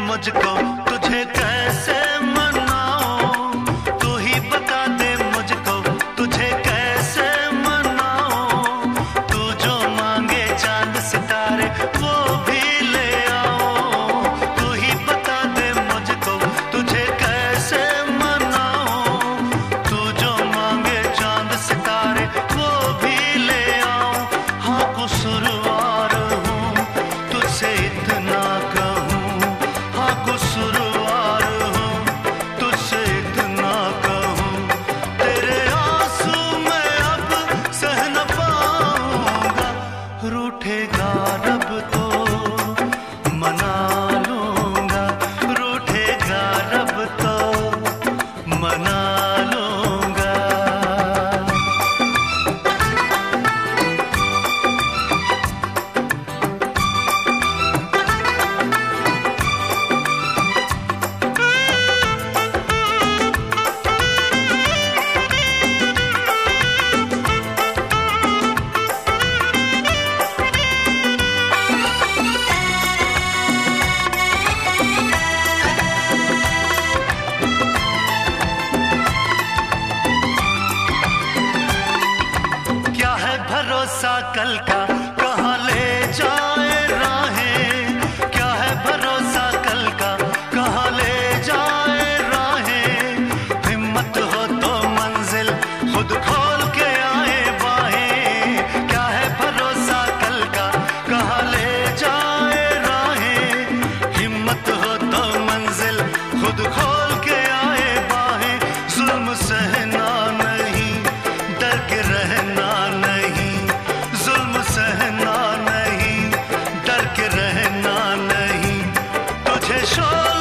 मुझको, तुझे कैसे मनाऊं, तू ही बता दे मुझको, तुझे कैसे मनाऊं। तू जो मांगे चांद सितारे वो भी ले आओ, तू ही बता दे मुझको, तुझे कैसे मनाऊं। तू जो मांगे चांद सितारे वो भी ले आओ। हाँ कसूरवार हूँ तुझसे इतना कहूँ, हाँ कसूरवार हूँ तुझसे इतना कहूँ। तेरे आंसू मैं अब सह न पाऊंगा, रूठेगा रब तो मना लूंगा, रूठेगा रब तो मना लूंगा। क्या है भरोसा कल का, कहाँ ले जाए राहें। क्या है भरोसा कल का, कहाँ ले जाए राहें। हिम्मत हो तो मंजिल खुद खोल के आए बाहें। क्या है भरोसा कल का, कहाँ ले जाए राहें। हिम्मत हो तो मंजिल खुद खोल के आए बाहें। जुल्म सहना नहीं, डर के रहना नहीं, जुल्म सहना नहीं, डर के रहना नहीं। तुझे शोर